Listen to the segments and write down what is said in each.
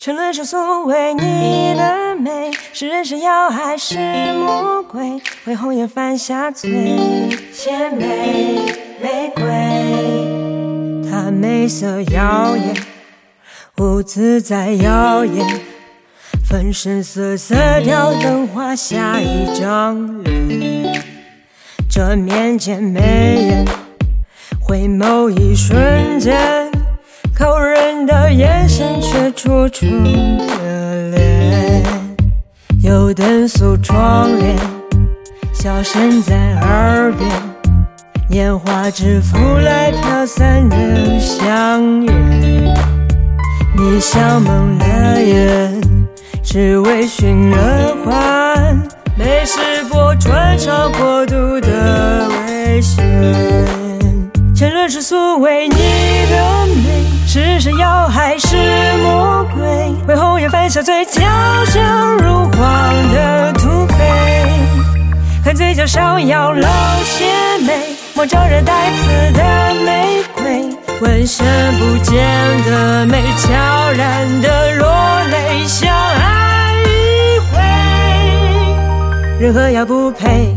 沉沦世俗为你的美，是人是妖还是魔鬼？为红颜犯下罪，献玫瑰。她美色妖艳，舞自在妖艳，粉身碎色调灯花下一张脸。这面见美人，回眸一瞬间，扣人的眼神却楚楚可怜。油灯诉窗帘，笑声在耳边，年华之浮来飘散的相约。你笑蒙了眼，只为寻了欢，美是波穿肠破肚的危险。沉沦世俗为你的美，是人是妖还是魔鬼？为红颜犯下罪，娇生如黄的土匪。看嘴角上扬露邪魅，莫招惹带刺的玫瑰。浑身不见的美，悄然的落泪，相爱一回，人何要不配？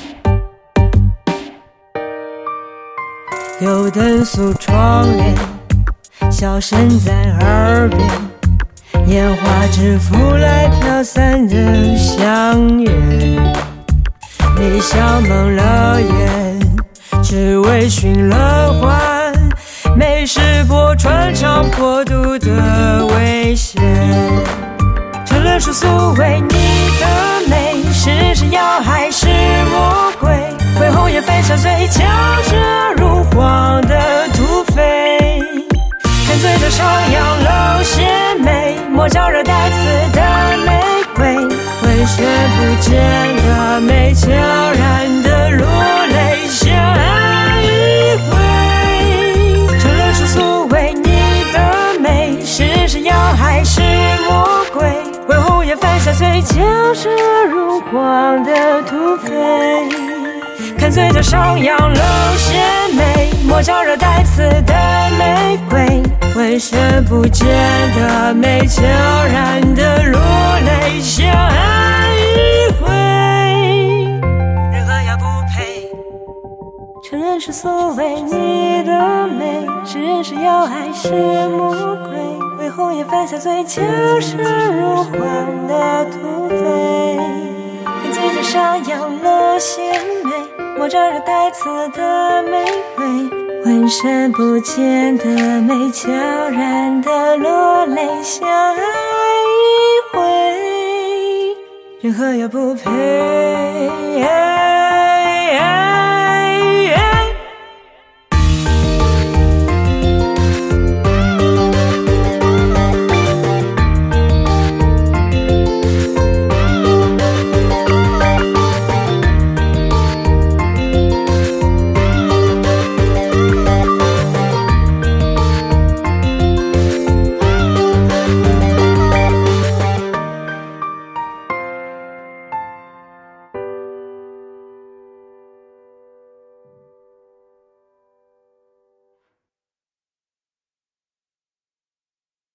油灯诉窗帘，笑声在耳边，年华之浮来飘散的相约。你笑蒙了眼，只为寻了欢，美是波穿肠破肚的危险。沉沦世俗为你的美，是人是妖还是魔鬼？为红颜犯下罪，巧舌如黄的土匪。看嘴角上扬露邪魅，莫招惹带刺的玫瑰。浑身不见的美，悄然的落泪，相爱一回。沉沦世俗为你的美，是人是妖还是魔鬼？为红颜犯下罪，巧舌如黄的土匪。看嘴角上扬露邪魅，莫招惹带刺的玫瑰。浑身不见的美，悄然的落泪，相爱一回，人何要不配？沉沦世俗为你的美，是人是妖还是魔鬼？为红颜犯下罪，巧舌如黄的土匪。看嘴角上扬露邪魅，莫招惹带刺的玫瑰。浑身不见的美，悄然的落泪，相爱一回，人何要不配？